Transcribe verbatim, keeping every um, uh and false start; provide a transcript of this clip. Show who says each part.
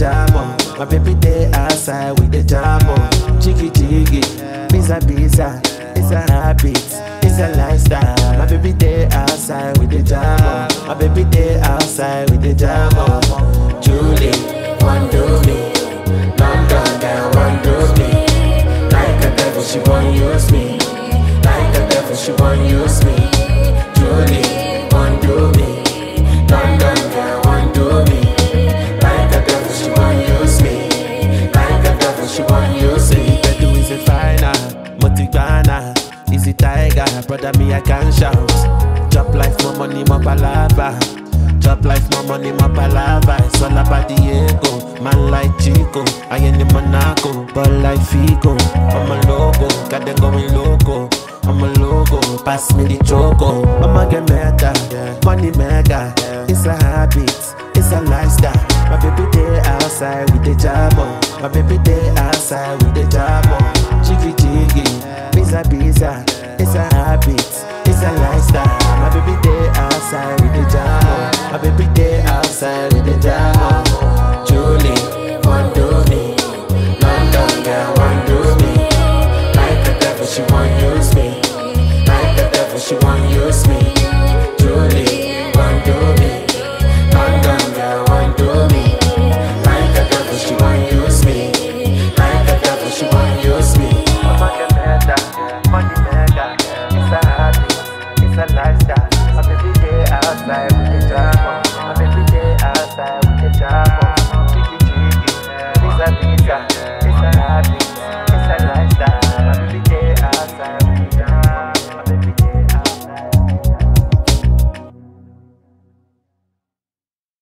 Speaker 1: jam on. My baby day outside with the jam on. Jiggy jiggy, pizza pizza. It's a habit, it's a lifestyle. My baby day outside with the jam on. My baby day outside with the jam on. Julie, one do me. London girl, one do me. Like a devil, she won't use me. Like a devil, she won't use me. Julie, one do me. London girl, one do me. Like a devil, she won't use me. Like a devil, she won't use me. Bedu is a final, Motigana is a tiger. Brother, me I can shout. Drop life, more money, more palava. Drop life, more money, more palava. It's all about the ego. Man like Chico, I ain't the Monaco, but like Figo. I'm a logo, got them going loco. I'm a logo, pass me the choco. I'ma get meta, money mega. It's a habit, it's a lifestyle. My baby day outside with the jam on. My baby day outside with the jam on. Jiggy jiggy, pizza pizza.